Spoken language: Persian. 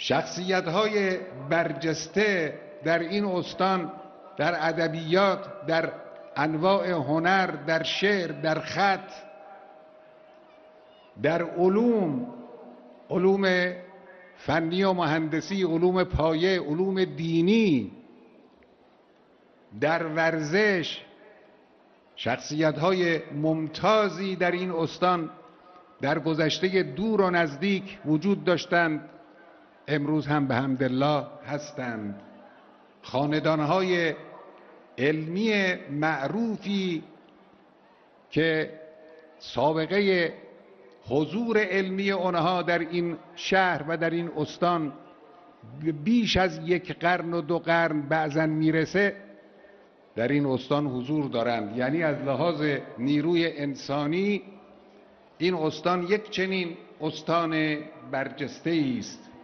شخصیت‌های برجسته در این استان، در ادبیات، در انواع هنر، در شعر، در خط، در علوم فنی و مهندسی، علوم پایه، علوم دینی، در ورزش، شخصیت‌های ممتازی در این استان در گذشته دور و نزدیک وجود داشتند، امروز هم به حمدالله هستند. خاندان‌های علمی معروفی که سابقه حضور علمی آنها در این شهر و در این استان بیش از 1 قرن و 2 قرن بعضاً میرسه، در این استان حضور دارند. یعنی از لحاظ نیروی انسانی این استان یک چنین استان برجسته است.